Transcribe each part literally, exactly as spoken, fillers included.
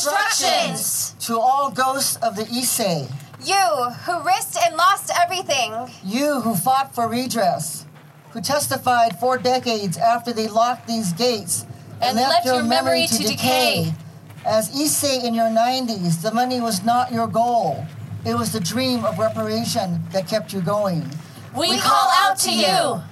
instructions. To all ghosts of the Issei. You who risked and lost everything. You who fought for redress. Who testified four decades after they locked these gates And, and left, left your, your memory, memory to, to decay. decay. As Issei in your nineties, the money was not your goal. It was the dream of reparation that kept you going. We, we call out to you.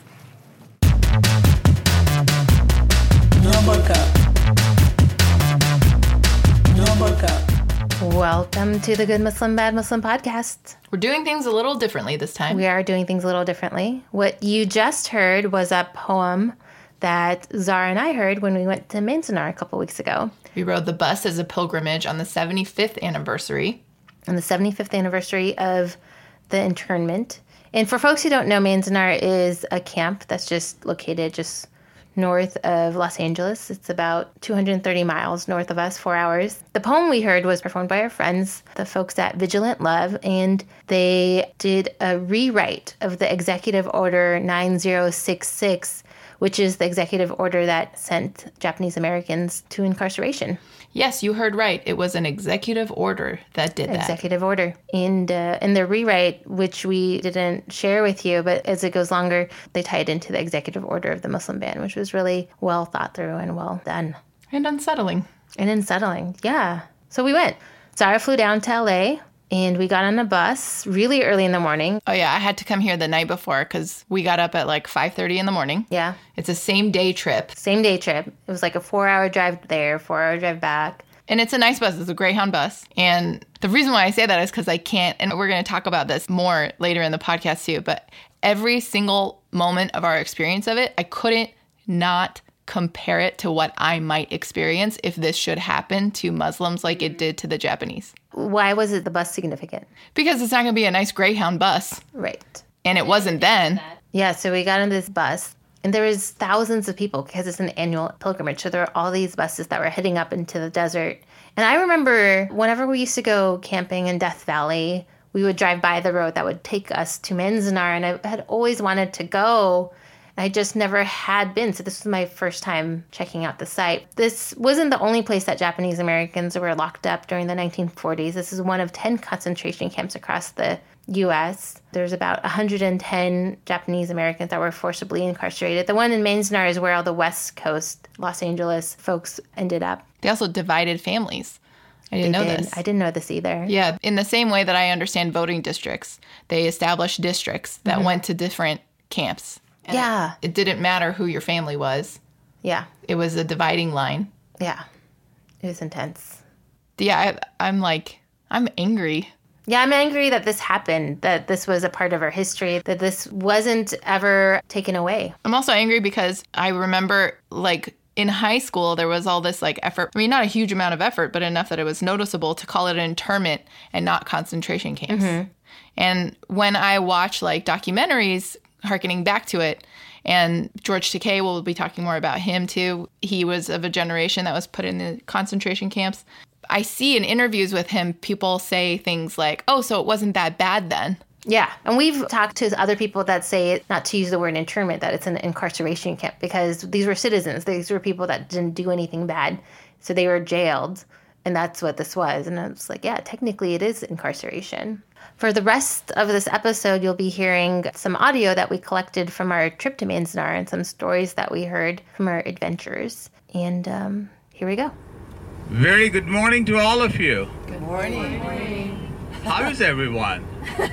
Welcome to the Good Muslim, Bad Muslim podcast. We're doing things a little differently this time. We are doing things a little differently. What you just heard was a poem that Zara and I heard when we went to Manzanar a couple weeks ago. We rode the bus as a pilgrimage on the seventy-fifth anniversary. On the seventy-fifth anniversary of the internment. And for folks who don't know, Manzanar is a camp that's just located just north of Los Angeles. It's about two hundred thirty miles north of us, four hours. The poem we heard was performed by our friends, the folks at Vigilant Love, and they did a rewrite of the Executive Order nine zero six six, which is the executive order that sent Japanese Americans to incarceration. Yes, you heard right. It was an executive order that did that. Executive order. And uh, in the rewrite, which we didn't share with you, but as it goes longer, they tie it into the executive order of the Muslim ban, which was really well thought through and well done. And unsettling. And unsettling, yeah. So we went. Zara flew down to L A, and we got on a bus really early in the morning. Oh, yeah. I had to come here the night before because we got up at like five thirty in the morning. Yeah. It's a same day trip. Same day trip. It was like a four-hour drive there, four-hour drive back. And it's a nice bus. It's a Greyhound bus. And the reason why I say that is because I can't, and we're going to talk about this more later in the podcast too, but every single moment of our experience of it, I couldn't not compare it to what I might experience if this should happen to Muslims like it did to the Japanese. Why was it the bus significant? Because it's not going to be a nice Greyhound bus. Right. And it wasn't then. Yeah, so we got on this bus, and there was thousands of people because it's an annual pilgrimage. So there were all these buses that were heading up into the desert. And I remember whenever we used to go camping in Death Valley, we would drive by the road that would take us to Manzanar, and I had always wanted to go. I just never had been, so this was my first time checking out the site. This wasn't the only place that Japanese Americans were locked up during the nineteen forties. This is one of ten concentration camps across the U S There's about one hundred ten Japanese Americans that were forcibly incarcerated. The one in Manzanar is where all the West Coast, Los Angeles folks ended up. They also divided families. I didn't they know did. this. I didn't know this either. Yeah, in the same way that I understand voting districts, they established districts that mm-hmm. went to different camps. And yeah. It, it didn't matter who your family was. Yeah. It was a dividing line. Yeah. It was intense. Yeah, I, I'm like, I'm angry. Yeah, I'm angry that this happened, that this was a part of our history, that this wasn't ever taken away. I'm also angry because I remember, like, in high school, there was all this, like, effort. I mean, not a huge amount of effort, but enough that it was noticeable to call it an internment and not concentration camps. Mm-hmm. And when I watch, like, documentaries harkening back to it, and George Takei, we'll be talking more about him, too. He was of a generation that was put in the concentration camps. I see in interviews with him, people say things like, oh, so it wasn't that bad then. Yeah. And we've talked to other people that say, not to use the word internment, that it's an incarceration camp, because these were citizens. These were people that didn't do anything bad. So they were jailed. And that's what this was. And I was like, yeah, technically it is incarceration. For the rest of this episode, you'll be hearing some audio that we collected from our trip to Manzanar and some stories that we heard from our adventures. And um, here we go. Very good morning to all of you. Good morning. Good morning. How is everyone?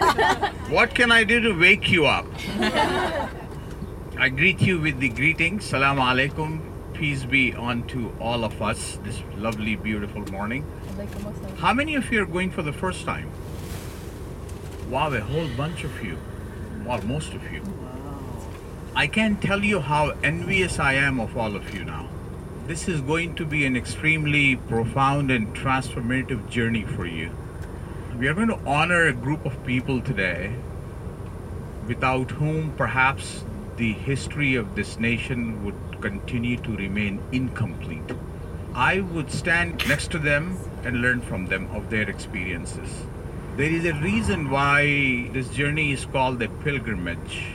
What can I do to wake you up? I greet you with the greetings. Salaam alaikum. Peace be unto all of us this lovely, beautiful morning. How many of you are going for the first time? Wow, a whole bunch of you. Well, most of you. I can't tell you how envious I am of all of you now. This is going to be an extremely profound and transformative journey for you. We are going to honor a group of people today without whom perhaps the history of this nation would continue to remain incomplete. I would stand next to them and learn from them of their experiences. There is a reason why this journey is called a pilgrimage.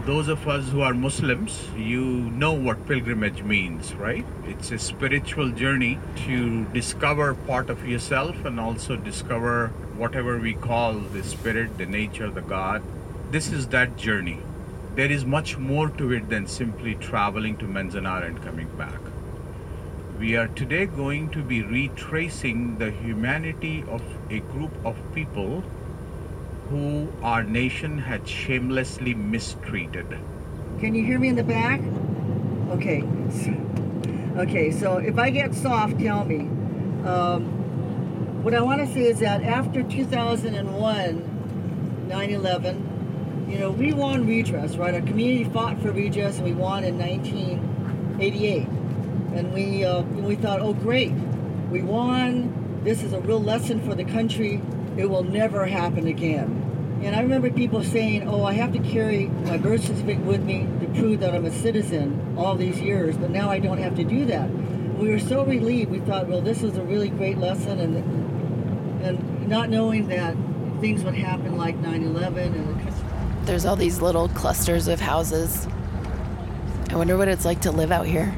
Those of us who are Muslims, you know what pilgrimage means, right? It's a spiritual journey to discover part of yourself and also discover whatever we call the spirit, the nature, the God. This is that journey. There is much more to it than simply traveling to Manzanar and coming back. We are today going to be retracing the humanity of a group of people who our nation had shamelessly mistreated. Can you hear me in the back? Okay. Okay, so if I get soft, tell me. Um, what I want to say is that after two thousand one, nine eleven, you know, we won redress, right? Our community fought for redress and we won in nineteen eighty-eight. And we, uh, we thought, oh great, we won. This is a real lesson for the country. It will never happen again. And I remember people saying, oh, I have to carry my birth certificate with me to prove that I'm a citizen all these years, but now I don't have to do that. We were so relieved. We thought, well, this is a really great lesson, and and not knowing that things would happen like nine eleven. And the There's all these little clusters of houses. I wonder what it's like to live out here.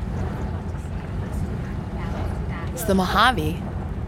It's the Mojave.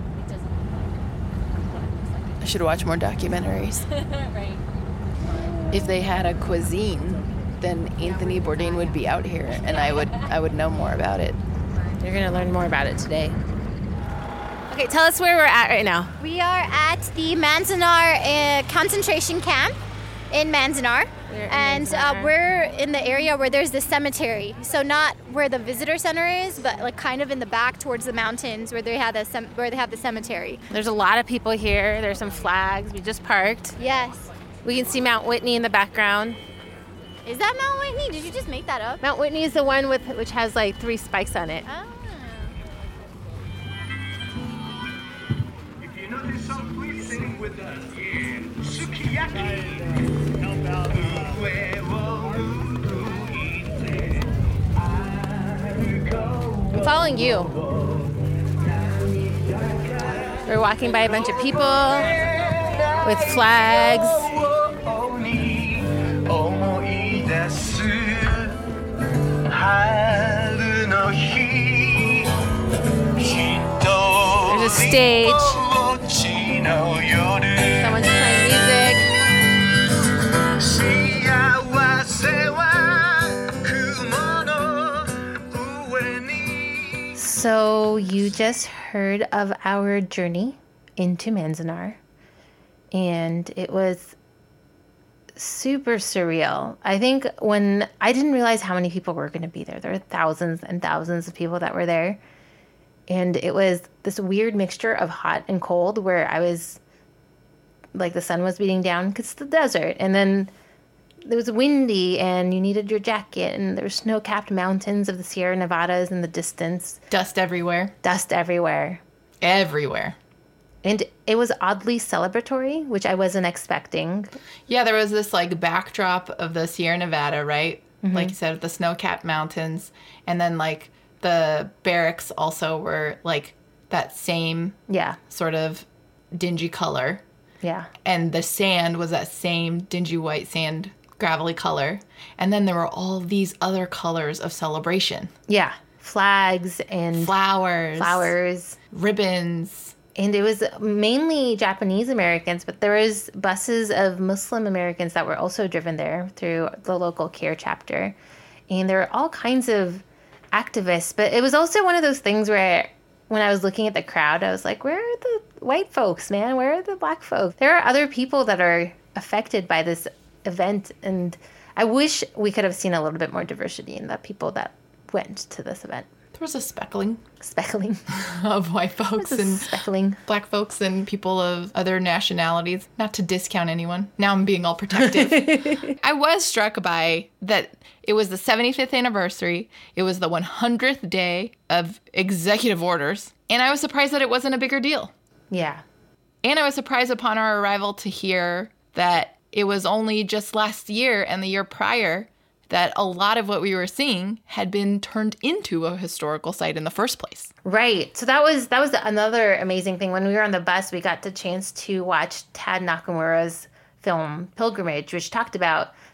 I should watch more documentaries. Right. If they had a cuisine, then Anthony Bourdain would be out here, and I would I would know more about it. You're going to learn more about it today. Okay, tell us where we're at right now. We are at the Manzanar uh, concentration camp in Manzanar. We're in and Manzanar. Uh, we're in the area where there's the cemetery. So not where the visitor center is, but like kind of in the back towards the mountains where they have the cem- where they have the cemetery. There's a lot of people here. There's some flags. We just parked. Yes. We can see Mount Whitney in the background. Is that Mount Whitney? Did you just make that up? Mount Whitney is the one with which has like three spikes on it. Ah. If you know this song, please sing with us. Yeah. Sukiyaki. Help out. I'm following you. We're walking by a bunch of people with flags. There's a stage. Someone's playing music. So you just heard of our journey into Manzanar, and it was super surreal. I think when I didn't realize how many people were going to be there. There were thousands and thousands of people that were there. And it was this weird mixture of hot and cold where I was like the sun was beating down because it's the desert. And then it was windy and you needed your jacket, and there were snow-capped mountains of the Sierra Nevadas in the distance. Dust everywhere. Dust everywhere. Everywhere. And it was oddly celebratory, which I wasn't expecting. Yeah, there was this like backdrop of the Sierra Nevada, right? Mm-hmm. Like you said, the snow-capped mountains. And then like the barracks also were like that same Yeah. sort of dingy color. Yeah. And the sand was that same dingy white sand, gravelly color. And then there were all these other colors of celebration. Yeah. Flags and Flowers. flowers. Ribbons. And it was mainly Japanese Americans, but there was buses of Muslim Americans that were also driven there through the local CARE chapter. And there were all kinds of activists. But it was also one of those things where when I was looking at the crowd, I was like, where are the white folks, man? Where are the black folks? There are other people that are affected by this event. And I wish we could have seen a little bit more diversity in the people that went to this event. There was a speckling Speckling. of white folks This is and speckling. black folks and people of other nationalities. Not to discount anyone. Now I'm being all protective. I was struck by that it was the seventy-fifth anniversary. It was the one hundredth day of executive orders. And I was surprised that it wasn't a bigger deal. Yeah. And I was surprised upon our arrival to hear that it was only just last year and the year prior that a lot of what we were seeing had been turned into a historical site in the first place. Right. So that was that was another amazing thing. When we were on the bus, we got the chance to watch Tad Nakamura's film Pilgrimage, which talked about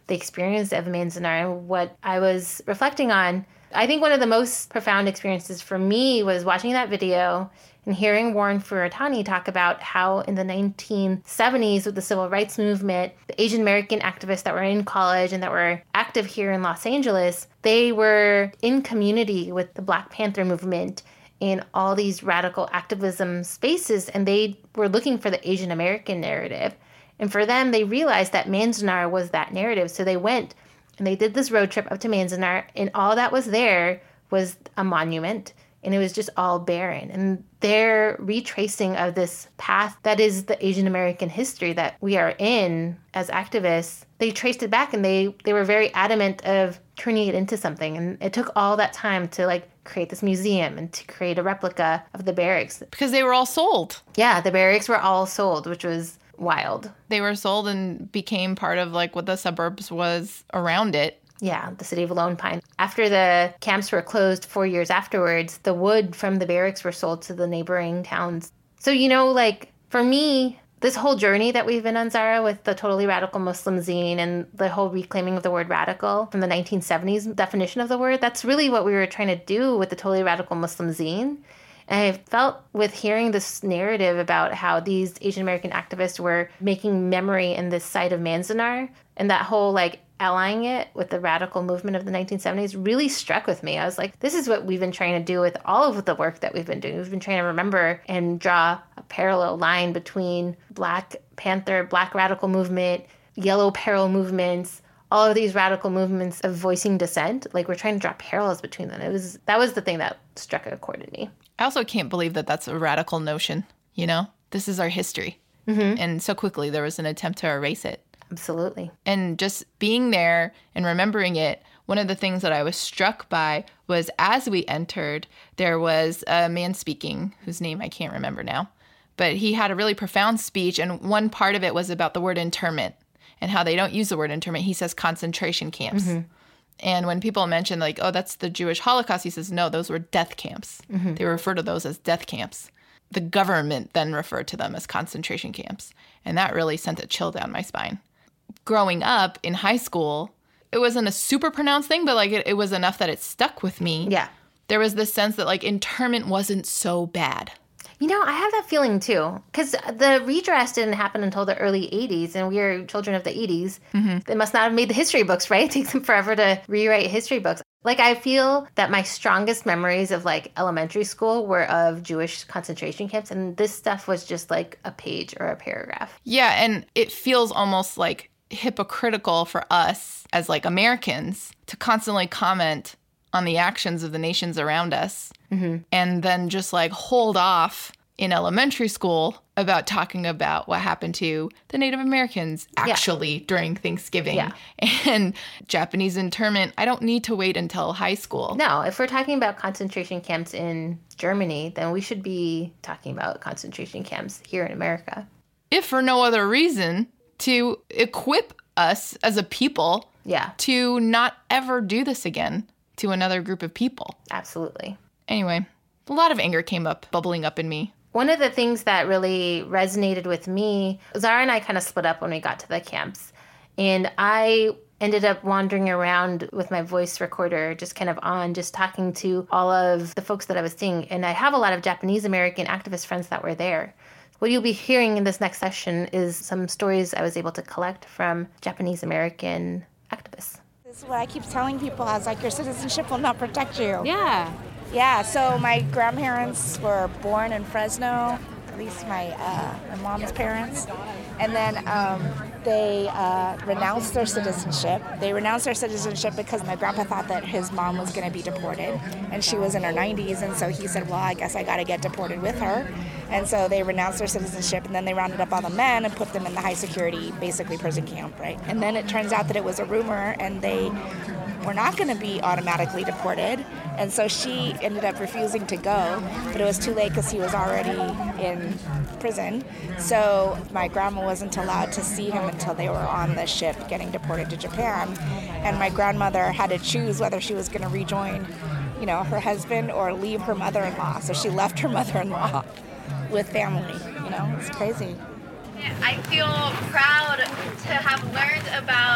the experience of Manzanar. And what I was reflecting on, I think one of the most profound experiences for me was watching that video and hearing Warren Furatani talk about how in the nineteen seventies with the civil rights movement, the Asian American activists that were in college and that were active here in Los Angeles, they were in community with the Black Panther movement in all these radical activism spaces, and they were looking for the Asian American narrative. And for them, they realized that Manzanar was that narrative. So they went and they did this road trip up to Manzanar, and all that was there was a monument, and it was just all barren. And their retracing of this path that is the Asian American history that we are in as activists, they traced it back, and they, they were very adamant of turning it into something. And it took all that time to like create this museum and to create a replica of the barracks. Because they were all sold. Yeah, the barracks were all sold, which was wild. They were sold and became part of like what the suburbs was around it. Yeah, the city of Lone Pine. After the camps were closed four years afterwards, the wood from the barracks were sold to the neighboring towns. So, you know, like, for me, this whole journey that we've been on, Zara, with the Totally Radical Muslim Zine and the whole reclaiming of the word radical from the nineteen seventies definition of the word, that's really what we were trying to do with the Totally Radical Muslim Zine. And I felt with hearing this narrative about how these Asian American activists were making memory in this site of Manzanar, and that whole like allying it with the radical movement of the nineteen seventies really struck with me. I was like, this is what we've been trying to do with all of the work that we've been doing. We've been trying to remember and draw a parallel line between Black Panther, Black radical movement, Yellow Peril movements, all of these radical movements of voicing dissent. Like, we're trying to draw parallels between them. It was that was the thing that struck a chord in me. I also can't believe that that's a radical notion, you know? This is our history. Mm-hmm. And so quickly there was an attempt to erase it. Absolutely. And just being there and remembering it, one of the things that I was struck by was as we entered, there was a man speaking whose name I can't remember now. But he had a really profound speech, and one part of it was about the word internment and how they don't use the word internment. He says concentration camps. Mm-hmm. And when people mention, like, oh, that's the Jewish Holocaust, he says, no, those were death camps. Mm-hmm. They refer to those as death camps. The government then referred to them as concentration camps. And that really sent a chill down my spine. Growing up in high school, it wasn't a super pronounced thing, but, like, it, it was enough that it stuck with me. Yeah. There was this sense that, like, internment wasn't so bad. You know, I have that feeling, too, because the redress didn't happen until the early eighties, and we are children of the eighties. Mm-hmm. They must not have made the history books, right? It takes them forever to rewrite history books. Like, I feel that my strongest memories of, like, elementary school were of Jewish concentration camps, and this stuff was just, like, a page or a paragraph. Yeah, and it feels almost, like, hypocritical for us as, like, Americans to constantly comment on the actions of the nations around us, mm-hmm. and then just like hold off in elementary school about talking about what happened to the Native Americans actually yeah. during Thanksgiving. Yeah. And Japanese internment, I don't need to wait until high school. No, if we're talking about concentration camps in Germany, then we should be talking about concentration camps here in America. If for no other reason, to equip us as a people yeah. to not ever do this again to another group of people. Absolutely. Anyway, a lot of anger came up, bubbling up in me. One of the things that really resonated with me, Zara and I kind of split up when we got to the camps. And I ended up wandering around with my voice recorder, just kind of on, just talking to all of the folks that I was seeing. And I have a lot of Japanese American activist friends that were there. What you'll be hearing in this next session is some stories I was able to collect from Japanese American activists. This is what I keep telling people. I was like, your citizenship will not protect you. Yeah. Yeah, so my grandparents were born in Fresno, at least my, uh, my mom's parents. And then um, they uh, renounced their citizenship. They renounced their citizenship because my grandpa thought that his mom was going to be deported. And she was in her nineties, and so he said, well, I guess I got to get deported with her. And so they renounced their citizenship, and then they rounded up all the men and put them in the high security, basically prison camp, right? And then it turns out that it was a rumor, and they were not going to be automatically deported. And so she ended up refusing to go, but it was too late because he was already in prison. So my grandma wasn't allowed to see him until they were on the ship getting deported to Japan. And my grandmother had to choose whether she was going to rejoin, you know, her husband or leave her mother-in-law. So she left her mother-in-law with family. You know, it's crazy. I feel proud to have learned about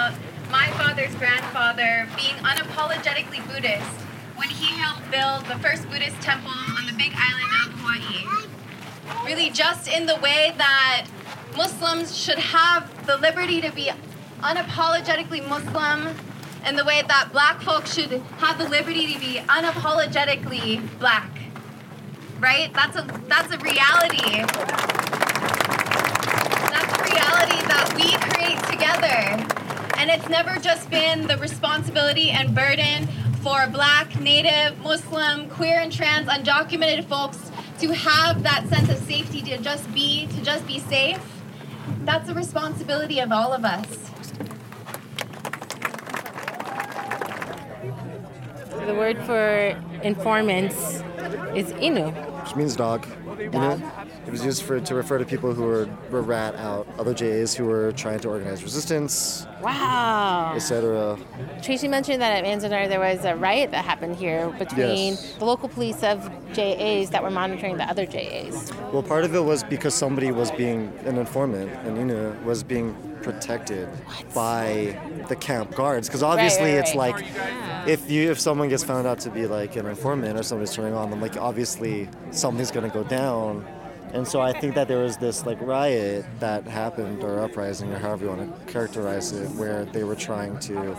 my father's grandfather being unapologetically Buddhist when he helped build the first Buddhist temple on the big island of Hawaii. Really just in the way that Muslims should have the liberty to be unapologetically Muslim, and the way that black folks should have the liberty to be unapologetically black. Right? That's a that's a reality. That's a reality that we create together. And it's never just been the responsibility and burden for black, native, Muslim, queer and trans, undocumented folks to have that sense of safety, to just be, to just be safe. That's a responsibility of all of us. The word for informants is inu, which means dog. Dog. Inu. It was used for to refer to people who were, were rat out, other J As who were trying to organize resistance, Wow. et cetera. Tracy mentioned that at Manzanar there was a riot that happened here between Yes. the local police of J As that were monitoring the other J As. Well, part of it was because somebody was being an informant, and Inu was being protected by the camp guards. Because obviously, right, it's right. like if you if someone gets found out to be like an informant or somebody's turning on them, like obviously something's gonna go down. And so I think that there was this like riot that happened, or uprising, or however you want to characterize it, where they were trying to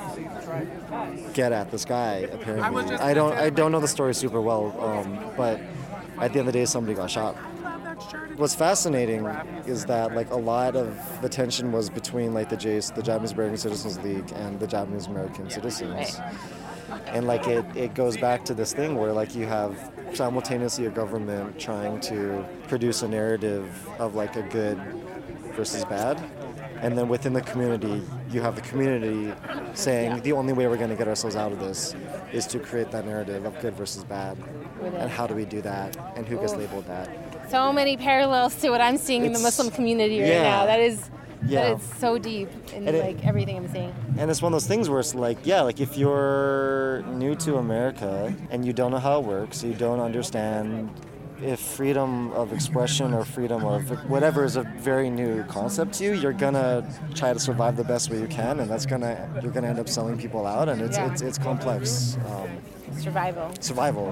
get at this guy. Apparently, I don't I don't know the story super well, um, but at the end of the day, somebody got shot. What's fascinating is that like a lot of the tension was between like the J A C, the Japanese American Citizens League, and the Japanese American citizens. And like it, it goes back to this thing where like you have simultaneously a government trying to produce a narrative of like a good versus bad, and then within the community you have the community saying the only way we're going to get ourselves out of this is to create that narrative of good versus bad, and how do we do that, and who gets labeled that. So many parallels to what I'm seeing in the It's- Muslim community right yeah. now. That is, Yeah. that is so deep in And it- like everything I'm seeing. And it's one of those things where it's like, yeah, like if you're new to America and you don't know how it works, you don't understand if freedom of expression or freedom of whatever is a very new concept to you, you're gonna try to survive the best way you can, and that's gonna you're gonna end up selling people out, and it's Yeah. it's, it's complex. Um, Survival. survival.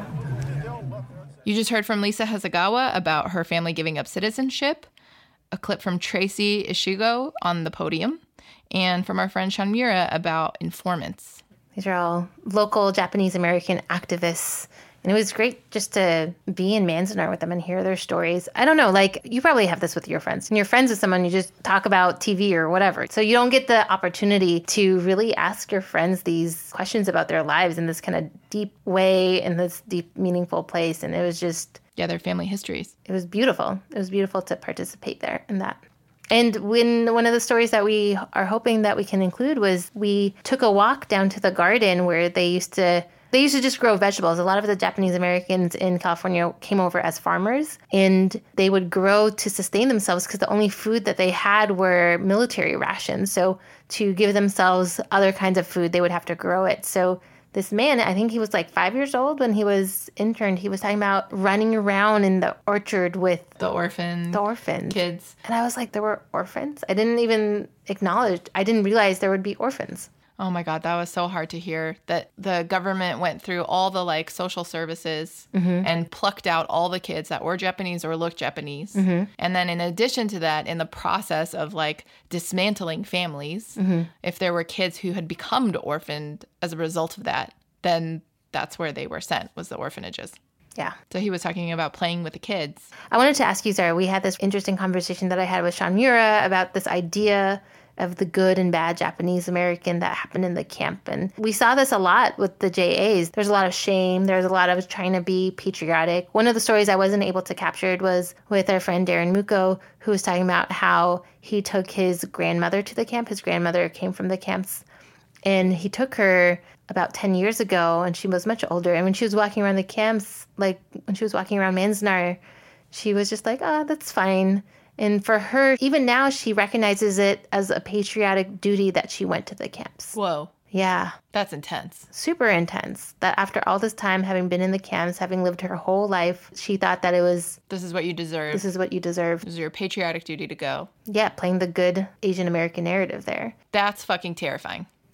You just heard from Lisa Hasegawa about her family giving up citizenship, a clip from Tracy Ishigo on the podium, and from our friend Shanmira about informants. These are all local Japanese American activists. And it was great just to be in Manzanar with them and hear their stories. I don't know, like you probably have this with your friends. And you're friends with someone, you just talk about T V or whatever. So you don't get the opportunity to really ask your friends these questions about their lives in this kind of deep way, in this deep, meaningful place. And it was just... Yeah, their family histories. It was beautiful. It was beautiful to participate there in that. And when one of the stories that we are hoping that we can include was we took a walk down to the garden where they used to they used to just grow vegetables. A lot of the Japanese Americans in California came over as farmers, and they would grow to sustain themselves because the only food that they had were military rations. So to give themselves other kinds of food, they would have to grow it. So this man, I think he was like five years old when he was interned. He was talking about running around in the orchard with The orphan the orphans. kids. And I was like, there were orphans? I didn't even acknowledge, I didn't realize there would be orphans. Oh my God, that was so hard to hear, that the government went through all the like social services and plucked out all the kids that were Japanese or looked Japanese. And then in addition to that, in the process of like dismantling families, if there were kids who had become orphaned as a result of that, then that's where they were sent, was the orphanages. Yeah. So he was talking about playing with the kids. I wanted to ask you, Zara, we had this interesting conversation that I had with Shanmura about this idea of the good and bad Japanese American that happened in the camp. And we saw this a lot with the J As. There's a lot of shame. There's a lot of trying to be patriotic. One of the stories I wasn't able to capture was with our friend Darren Muko, who was talking about how he took his grandmother to the camp. His grandmother came from the camps. And he took her about ten years ago, and she was much older. And when she was walking around the camps, like when she was walking around Manzanar, she was just like, oh, that's fine. And for her, even now, she recognizes it as a patriotic duty that she went to the camps. Whoa. Yeah. That's intense. Super intense. That after all this time, having been in the camps, having lived her whole life, she thought that it was... This is what you deserve. This is what you deserve. This is your patriotic duty to go. Yeah, playing the good Asian American narrative there. That's fucking terrifying.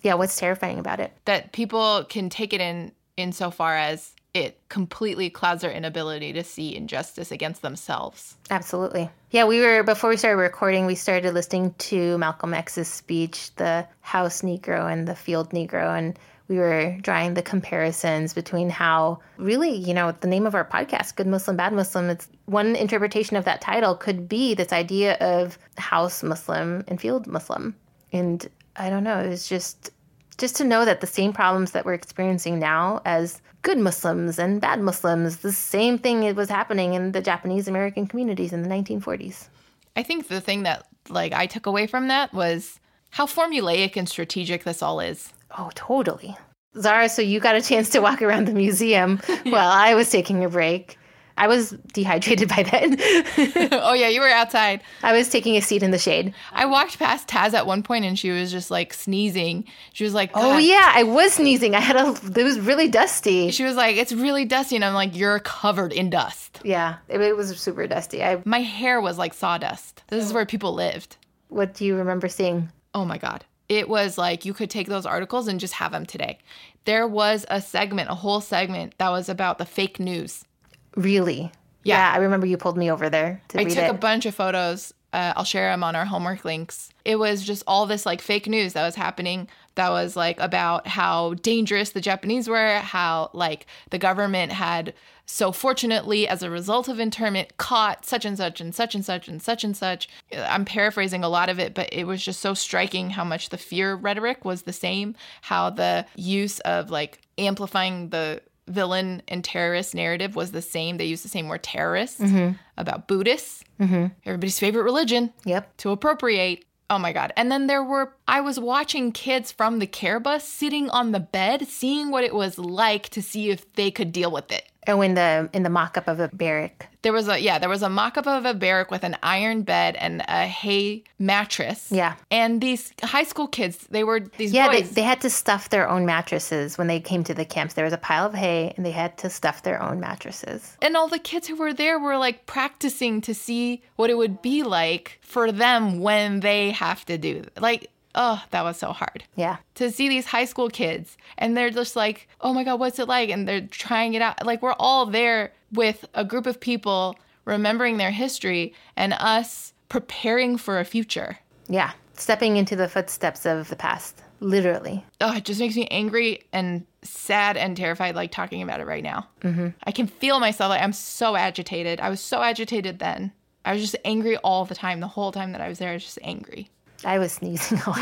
Yeah, what's terrifying about it? That people can take it in insofar as it completely clouds their inability to see injustice against themselves. Absolutely. Yeah, we were, before we started recording, we started listening to Malcolm X's speech, the House Negro and the Field Negro, and we were drawing the comparisons between how really, you know, the name of our podcast, Good Muslim, Bad Muslim, it's one interpretation of that title could be this idea of House Muslim and Field Muslim. And I don't know, it's just just to know that the same problems that we're experiencing now as good Muslims and bad Muslims, the same thing it was happening in the Japanese American communities in the nineteen forties. I think the thing that like I took away from that was how formulaic and strategic this all is. Oh, totally. Zara, so you got a chance to walk around the museum while I was taking a break. I was dehydrated by then. Oh, yeah, you were outside. I was taking a seat in the shade. I walked past Taz at one point and she was just like sneezing. She was like, oh, yeah, I was sneezing. I had a, it was really dusty. She was like, it's really dusty. And I'm like, you're covered in dust. Yeah, it, it was super dusty. I, My hair was like sawdust. This is where people lived. What do you remember seeing? Oh, my God. It was like you could take those articles and just have them today. There was a segment, a whole segment that was about the fake news. Really? Yeah. yeah. I remember you pulled me over there to I read took it. a bunch of photos. Uh, I'll share them on our homework links. It was just all this like fake news that was happening that was like about how dangerous the Japanese were, how like the government had so fortunately, as a result of internment, caught such and such and such and such and such and such. I'm paraphrasing a lot of it, but it was just so striking how much the fear rhetoric was the same, how the use of like amplifying the villain and terrorist narrative was the same. They used the same word terrorist mm-hmm. about Buddhists, mm-hmm. everybody's favorite religion, yep, to appropriate. Oh my God. And then there were, I was watching kids from the care bus sitting on the bed, seeing what it was like to see if they could deal with it. Oh, in the in the mock-up of a barrack. There was a, yeah, there was a mock-up of a barrack with an iron bed and a hay mattress. Yeah. And these high school kids, they were, these yeah, boys. Yeah, they, they had to stuff their own mattresses when they came to the camps. There was a pile of hay and they had to stuff their own mattresses. And all the kids who were there were like practicing to see what it would be like for them when they have to do, like, oh, that was so hard. Yeah. To see these high school kids and they're just like, oh my God, what's it like? And they're trying it out. Like we're all there with a group of people remembering their history and us preparing for a future. Yeah. Stepping into the footsteps of the past. Literally. Oh, it just makes me angry and sad and terrified, like talking about it right now. Mm-hmm. I can feel myself. Like, I'm so agitated. I was so agitated then. I was just angry all the time. The whole time that I was there, I was just angry. I was sneezing a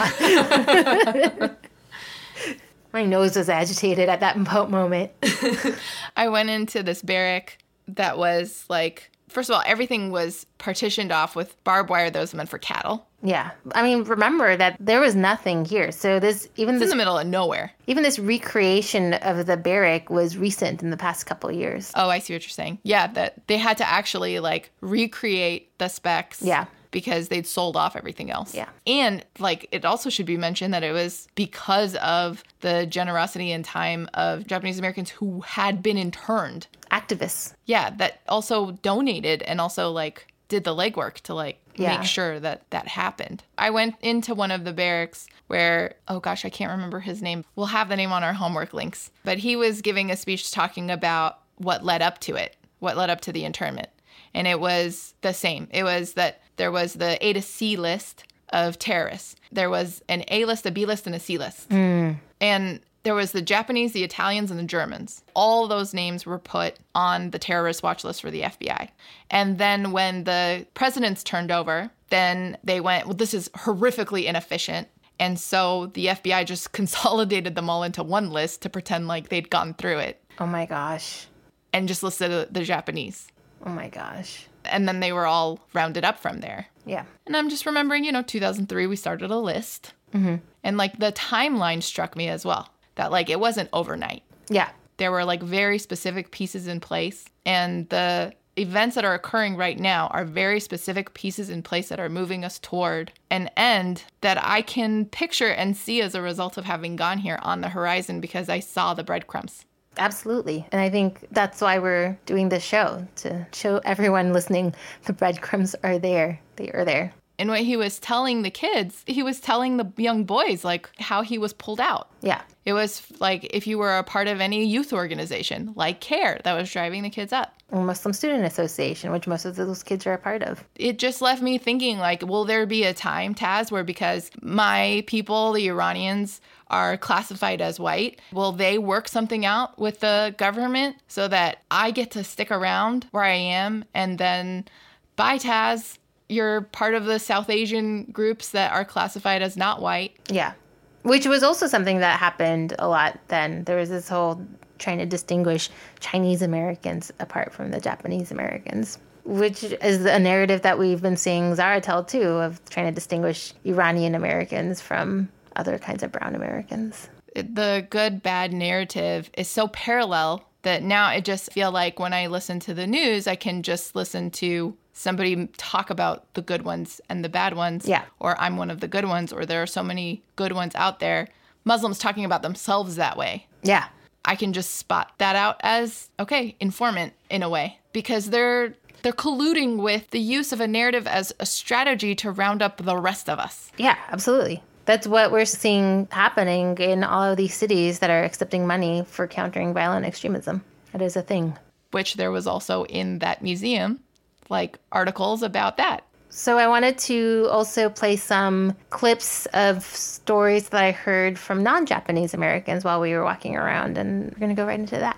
lot. My nose was agitated at that moment. I went into this barrack that was like, first of all, everything was partitioned off with barbed wire that was meant for cattle. Yeah. I mean, remember that there was nothing here. So this, even it's this, in the middle of nowhere. Even this recreation of the barrack was recent in the past couple of years. Oh, I see what you're saying. Yeah, that they had to actually like recreate the specs. Yeah. Because they'd sold off everything else. Yeah. And like it also should be mentioned that it was because of the generosity and time of Japanese Americans who had been interned. Activists. Yeah, that also donated and also like did the legwork to like yeah. make sure that that happened. I went into one of the barracks where, oh gosh, I can't remember his name. We'll have the name on our homework links. But he was giving a speech talking about what led up to it, what led up to the internment. And it was the same. It was that there was the A to C list of terrorists. There was an A list, a B list, and a C list. Mm. And there was the Japanese, the Italians, and the Germans. All those names were put on the terrorist watch list for the F B I. And then when the presidents turned over, then they went, well, this is horrifically inefficient. And so the F B I just consolidated them all into one list to pretend like they'd gone through it. Oh my gosh. And just listed the Japanese. Oh my gosh. And then they were all rounded up from there. Yeah. And I'm just remembering, you know, two thousand three, we started a list. Mm-hmm. And like the timeline struck me as well. That like it wasn't overnight. Yeah. There were like very specific pieces in place. And the events that are occurring right now are very specific pieces in place that are moving us toward an end that I can picture and see as a result of having gone here on the horizon because I saw the breadcrumbs. Absolutely. And I think that's why we're doing this show, to show everyone listening the breadcrumbs are there. They are there. And what he was telling the kids, he was telling the young boys, like, how he was pulled out. Yeah. It was like if you were a part of any youth organization, like CARE, that was driving the kids up. Or Muslim Student Association, which most of those kids are a part of. It just left me thinking, like, will there be a time, Taz, where because my people, the Iranians, are classified as white, will they work something out with the government so that I get to stick around where I am and then, bye, Taz, you're part of the South Asian groups that are classified as not white. Yeah. Which was also something that happened a lot then. There was this whole trying to distinguish Chinese Americans apart from the Japanese Americans, which is a narrative that we've been seeing Zara tell too, of trying to distinguish Iranian Americans from other kinds of brown Americans. The good, bad narrative is so parallel that now I just feel like when I listen to the news, I can just listen to somebody talk about the good ones and the bad ones. Yeah. Or I'm one of the good ones, or there are so many good ones out there. Muslims talking about themselves that way. Yeah. I can just spot that out as, okay, informant in a way, because they're they're colluding with the use of a narrative as a strategy to round up the rest of us. Yeah, absolutely. That's what we're seeing happening in all of these cities that are accepting money for countering violent extremism. That is a thing. Which there was also in that museum, like articles about that. So I wanted to also play some clips of stories that I heard from non-Japanese Americans while we were walking around, and we're going to go right into that.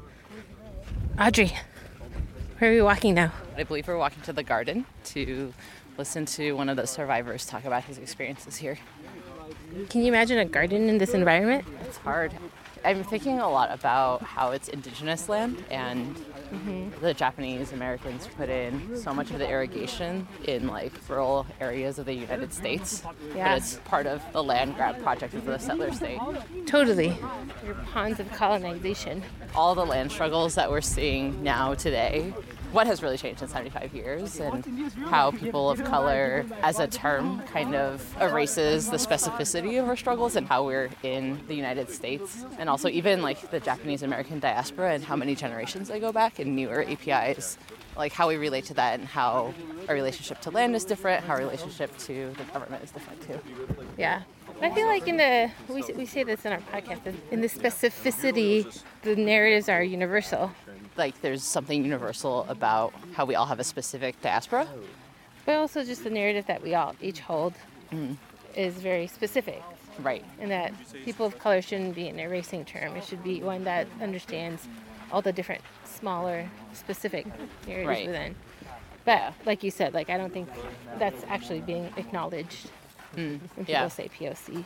Audrey, where are we walking now? I believe we're walking to the garden to listen to one of the survivors talk about his experiences here. Can you imagine a garden in this environment? It's hard. I'm thinking a lot about how it's indigenous land, and mm-hmm. the Japanese Americans put in so much of the irrigation in like rural areas of the United States. Yeah. But it's part of the land grab project of the settler state. Totally. Your pawns of colonization. All the land struggles that we're seeing now today, what has really changed in seventy-five years, and how people of color as a term kind of erases the specificity of our struggles and how we're in the United States, and also even like the Japanese American diaspora and how many generations they go back in newer A P Is, like how we relate to that and how our relationship to land is different, how our relationship to the government is different too. Yeah. I feel like in the, we, we say this in our podcast, in the specificity, the narratives are universal. Like there's something universal about how we all have a specific diaspora. But also just the narrative that we all each hold mm. is very specific. Right. And that people of color shouldn't be an erasing term. It should be one that understands all the different smaller specific narratives right. within. But like you said, like I don't think that's actually being acknowledged mm. when people yeah. say P O C.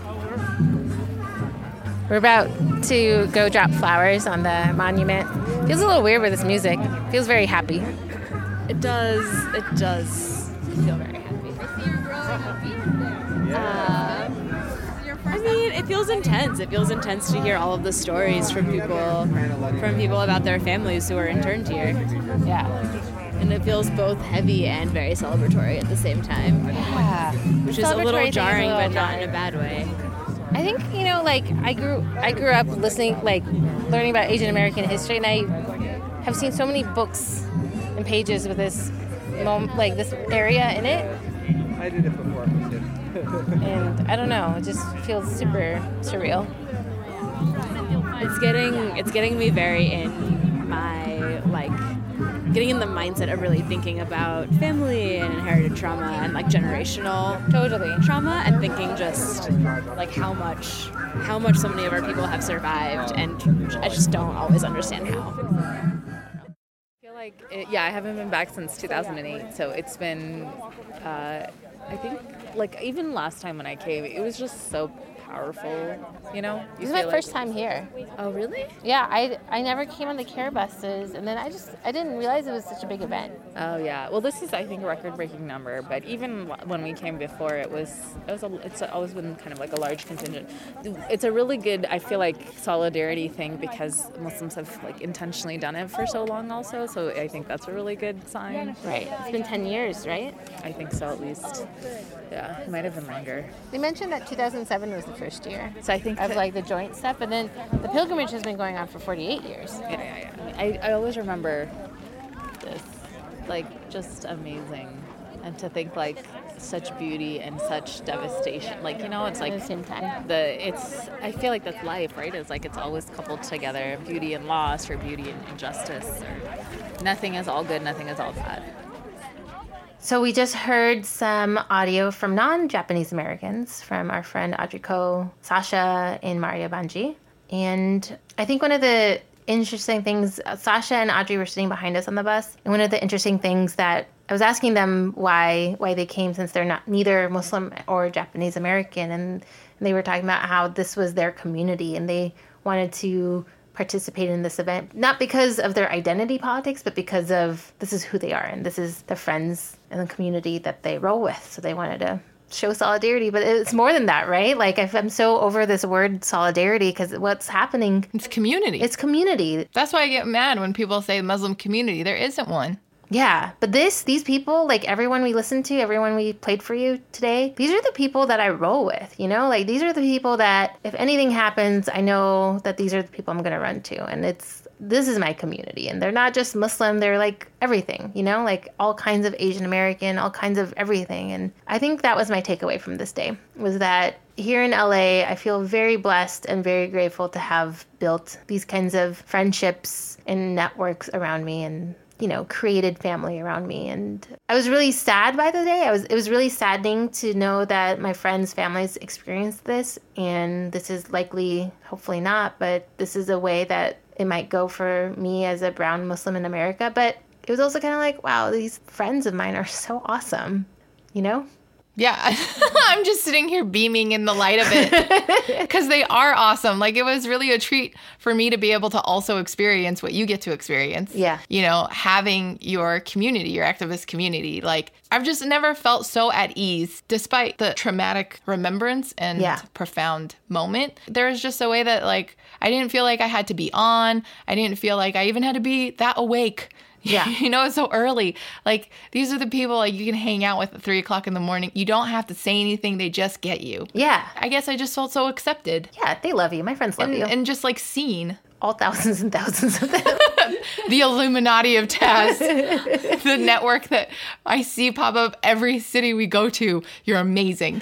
We're about to go drop flowers on the monument. Feels a little weird with this music. Feels very happy. It does. It does feel very happy. Uh, I mean, it feels intense. It feels intense to hear all of the stories from people, from people about their families who are interned here. Yeah. And it feels both heavy and very celebratory at the same time. Yeah. Which is a little jarring, but not in a bad way. I think, you know, like I grew I grew up listening, like learning about Asian American history, and I have seen so many books and pages with this, like this area in it. I did it before. And I don't know, it just feels super surreal. It's getting it's getting me very in my like getting in the mindset of really thinking about family and inherited trauma and like generational totally trauma, and thinking just like how much how much so many of our people have survived, and I just don't always understand how. I feel like it, yeah, I haven't been back since two thousand eight, so it's been uh, I think like even last time when I came, it was just so powerful, you know? You This is my feel first like, time here. Oh, really? Yeah, I, I never came on the CARE buses, and then I just, I didn't realize it was such a big event. Oh, yeah. Well, this is, I think, a record-breaking number, but even when we came before, it was, it was a, it's always been kind of like a large contingent. It's a really good, I feel like, solidarity thing, because Muslims have, like, intentionally done it for so long also, so I think that's a really good sign. Right. It's been ten years, right? I think so, at least. Yeah, it might have been longer. They mentioned that two thousand seven was the first year. So I think of that, like the joint stuff, and then the pilgrimage has been going on for forty-eight years. Yeah, yeah, yeah. I, I always remember this, like, just amazing and to think like such beauty and such devastation, like, you know, it's like at the same time. the it's I feel like that's life, right? It's like it's always coupled together, beauty and loss, or beauty and injustice, or nothing is all good, nothing is all bad. So we just heard some audio from non-Japanese Americans, from our friend Audrey Ko, Sasha, and Maria Banji. And I think one of the interesting things, Sasha and Audrey were sitting behind us on the bus, and one of the interesting things that I was asking them why why they came, since they're not neither Muslim or Japanese American, and, and they were talking about how this was their community and they wanted to participate in this event, not because of their identity politics, but because of this is who they are and this is the friends and the community that they roll with. So they wanted to show solidarity, but it's more than that, right? Like, if I'm so over this word solidarity, because what's happening, it's community. It's community. That's why I get mad when people say Muslim community. There isn't one. Yeah, but this, these people, like everyone we listened to, everyone we played for you today, these are the people that I roll with, you know? Like, these are the people that, if anything happens, I know that these are the people I'm going to run to. And it's, this is my community. And they're not just Muslim, they're like everything, you know? Like all kinds of Asian American, all kinds of everything. And I think that was my takeaway from this day, was that here in L A, I feel very blessed and very grateful to have built these kinds of friendships and networks around me, and you know, created family around me. And I was really sad by the day. I was, it was really saddening to know that my friends' families experienced this, and this is likely, hopefully not, but this is a way that it might go for me as a brown Muslim in America. But it was also kind of like, wow, these friends of mine are so awesome, you know? Yeah, I'm just sitting here beaming in the light of it because they are awesome. Like, it was really a treat for me to be able to also experience what you get to experience. Yeah. You know, having your community, your activist community. Like, I've just never felt so at ease, despite the traumatic remembrance and yeah. profound moment. There was just a way that, like, I didn't feel like I had to be on. I didn't feel like I even had to be that awake. Yeah. You know, it's so early. Like, these are the people, like, you can hang out with at three o'clock in the morning. You don't have to say anything. They just get you. Yeah. I guess I just felt so accepted. Yeah, they love you. My friends love and, you. And just, like, seen. All thousands and thousands of them. The Illuminati of Taz. The network that I see pop up every city we go to. You're amazing.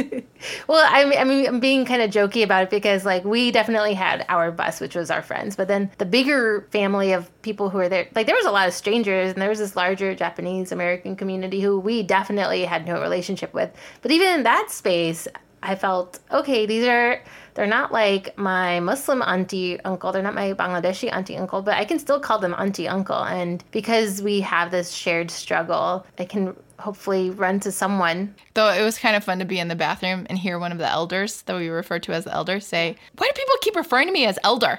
Well, I, I mean, I'm being kind of jokey about it because, like, we definitely had our bus, which was our friends. But then the bigger family of people who were there, like, there was a lot of strangers, and there was this larger Japanese American community who we definitely had no relationship with. But even in that space, I felt, okay, these are, they're not like my Muslim auntie, uncle. They're not my Bangladeshi auntie, uncle, but I can still call them auntie, uncle. And because we have this shared struggle, I can hopefully run to someone. Though it was kind of fun to be in the bathroom and hear one of the elders, that we refer to as the elders, say, why do people keep referring to me as elder?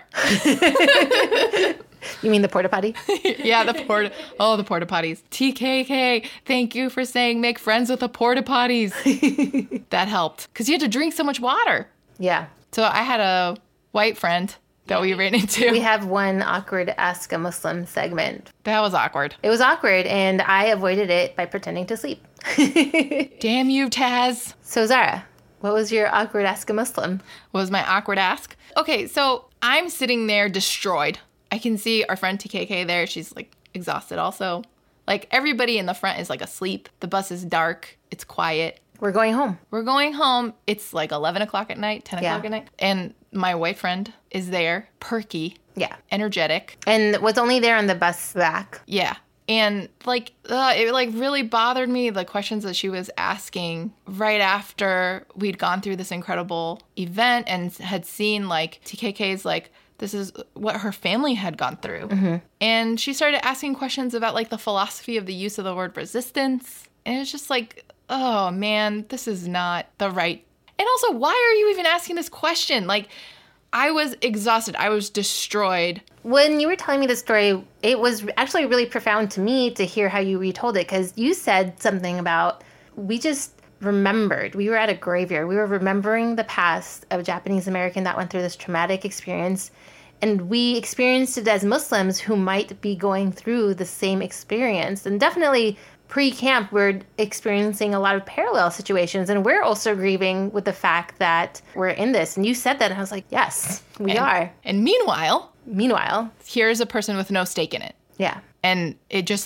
You mean the porta potty? Yeah, the porta. Oh, the porta potties. T K K, thank you for saying make friends with the porta potties. That helped. Because you had to drink so much water. Yeah. So I had a white friend that we ran into. We have one awkward Ask a Muslim segment. That was awkward. It was awkward, and I avoided it by pretending to sleep. Damn you, Taz. So, Zara, what was your awkward Ask a Muslim? What was my awkward ask? Okay, so I'm sitting there destroyed. I can see our friend T K K there. She's, like, exhausted also. Like, everybody in the front is, like, asleep. The bus is dark. It's quiet. We're going home. We're going home. It's, like, eleven o'clock at night, ten o'clock Yeah. at night. And my white friend is there, perky. Yeah. Energetic. And was only there on the bus back. Yeah. And, like, uh, it, like, really bothered me, the questions that she was asking right after we'd gone through this incredible event and had seen, like, T K K's, like, this is what her family had gone through. Mm-hmm. And she started asking questions about, like, the philosophy of the use of the word resistance. And it was just like, oh, man, this is not the right. And also, why are you even asking this question? Like, I was exhausted. I was destroyed. When you were telling me the story, it was actually really profound to me to hear how you retold it, because you said something about, we just remembered. We were at a graveyard. We were remembering the past of a Japanese American that went through this traumatic experience. And we experienced it as Muslims who might be going through the same experience. And definitely pre-camp, we're experiencing a lot of parallel situations. And we're also grieving with the fact that we're in this. And you said that, and I was like, yes, we and, are. And meanwhile, meanwhile, here's a person with no stake in it. Yeah. And it just, like,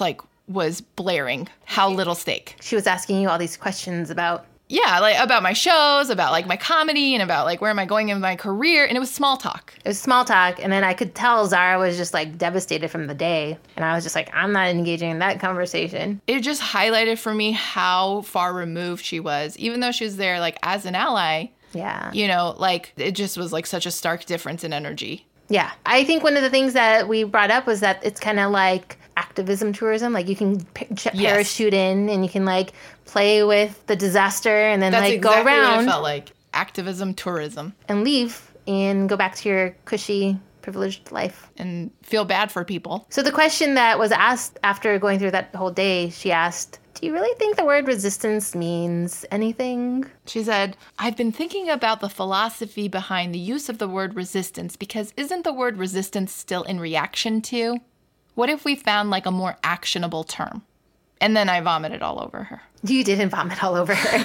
was blaring how little steak. She was asking you all these questions about... Yeah, like about my shows, about like my comedy, and about like where am I going in my career, and it was small talk. It was small talk, and then I could tell Zara was just like devastated from the day, and I was just like, I'm not engaging in that conversation. It just highlighted for me how far removed she was, even though she was there like as an ally. Yeah. You know, like it just was like such a stark difference in energy. Yeah. I think one of the things that we brought up was that it's kind of like activism tourism. Like you can p- ch- Yes. parachute in and you can like play with the disaster and then That's like exactly go around what it felt like. Activism tourism. And leave and go back to your cushy, privileged life. And feel bad for people. So the question that was asked after going through that whole day, she asked, do you really think the word resistance means anything? She said, I've been thinking about the philosophy behind the use of the word resistance because isn't the word resistance still in reaction to? What if we found like a more actionable term? And then I vomited all over her. You didn't vomit all over her.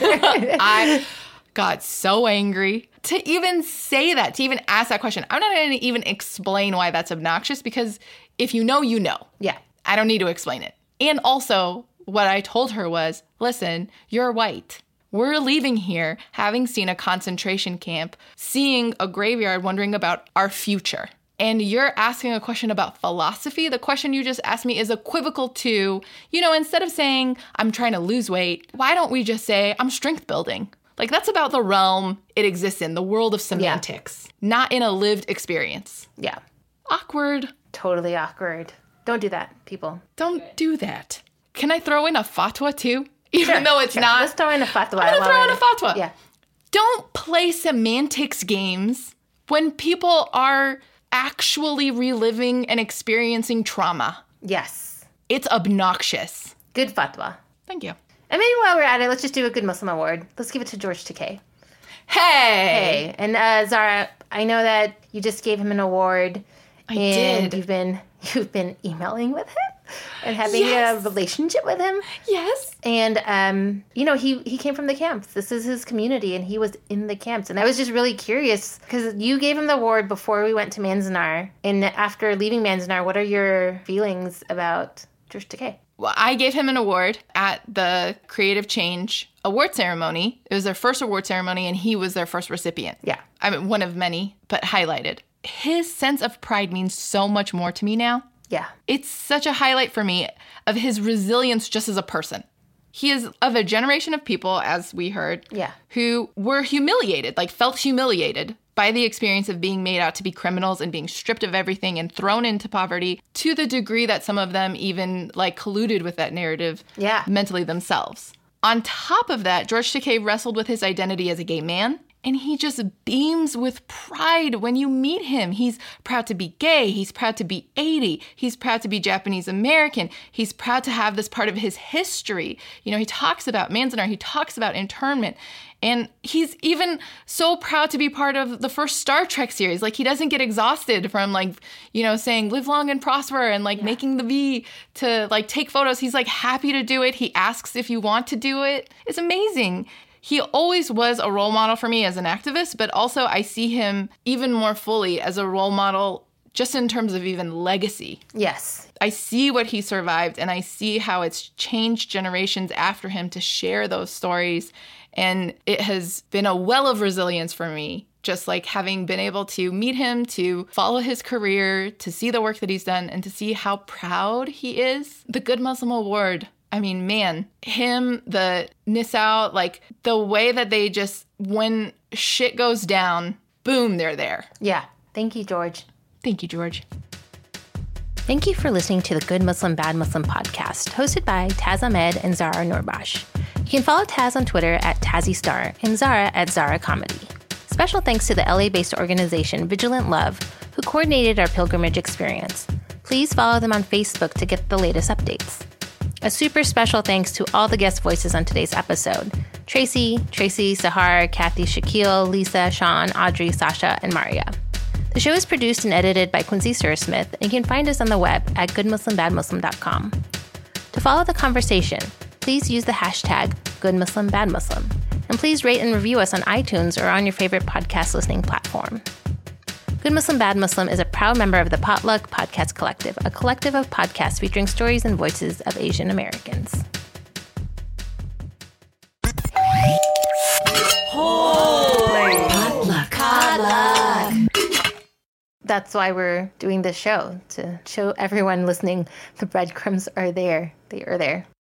I got so angry to even say that, to even ask that question. I'm not going to even explain why that's obnoxious because if you know, you know. Yeah. I don't need to explain it. And also, what I told her was, listen, you're white. We're leaving here having seen a concentration camp, seeing a graveyard, wondering about our future. And you're asking a question about philosophy. The question you just asked me is equivocal to, you know, instead of saying, I'm trying to lose weight, why don't we just say, I'm strength building? Like, that's about the realm it exists in, the world of semantics, yeah. Not in a lived experience. Yeah. Awkward. Totally awkward. Don't do that, people. Don't do that. Can I throw in a fatwa, too? Even sure, though it's sure. not. Let's throw in a fatwa. I'm going to throw in a fatwa. Yeah. Don't play semantics games when people are actually reliving and experiencing trauma. Yes. It's obnoxious. Good fatwa. Thank you. And maybe while we're at it, let's just do a Good Muslim award. Let's give it to George Takei. Hey! Hey. And uh, Zara, I know that you just gave him an award. I and did. You've been, you've been emailing with him and having Yes. a relationship with him. Yes. And, um, you know, he, he came from the camps. This is his community, and he was in the camps. And I was just really curious, because you gave him the award before we went to Manzanar. And after leaving Manzanar, what are your feelings about George Takei? Well, I gave him an award at the Creative Change award ceremony. It was their first award ceremony, and he was their first recipient. Yeah. I mean, one of many, but highlighted. His sense of pride means so much more to me now. Yeah. It's such a highlight for me of his resilience just as a person. He is of a generation of people, as we heard, yeah. who were humiliated, like felt humiliated by the experience of being made out to be criminals and being stripped of everything and thrown into poverty, to the degree that some of them even like colluded with that narrative yeah. mentally themselves. On top of that, George Takei wrestled with his identity as a gay man. And he just beams with pride when you meet him. He's proud to be gay. He's proud to be eighty. He's proud to be Japanese American. He's proud to have this part of his history. You know, he talks about Manzanar. He talks about internment. And he's even so proud to be part of the first Star Trek series. Like, he doesn't get exhausted from, like, you know, saying live long and prosper and, like, yeah. making the V to, like, take photos. He's, like, happy to do it. He asks if you want to do it. It's amazing. He always was a role model for me as an activist, but also I see him even more fully as a role model just in terms of even legacy. Yes. I see what he survived, and I see how it's changed generations after him to share those stories. And it has been a well of resilience for me, just like having been able to meet him, to follow his career, to see the work that he's done, and to see how proud he is. The Good Muslim Award. I mean, man, him, the Nisao, like the way that they just, when shit goes down, boom, they're there. Yeah. Thank you, George. Thank you, George. Thank you for listening to the Good Muslim, Bad Muslim podcast, hosted by Taz Ahmed and Zara Norbash. You can follow Taz on Twitter at Tazzy Star and Zara at Zara Comedy. Special thanks to the L A-based organization Vigilant Love, who coordinated our pilgrimage experience. Please follow them on Facebook to get the latest updates. A super special thanks to all the guest voices on today's episode. Tracy, Tracy, Sahar, Kathy, Shaquille, Lisa, Sean, Audrey, Sasha, and Maria. The show is produced and edited by Quincy Sursmith, and you can find us on the web at good muslim bad muslim dot com. To follow the conversation, please use the hashtag GoodMuslimBadMuslim, and please rate and review us on iTunes or on your favorite podcast listening platform. Good Muslim, Bad Muslim is a proud member of the Potluck Podcast Collective, a collective of podcasts featuring stories and voices of Asian Americans. Holy potluck. Potluck. That's why we're doing this show, to show everyone listening the breadcrumbs are there. They are there.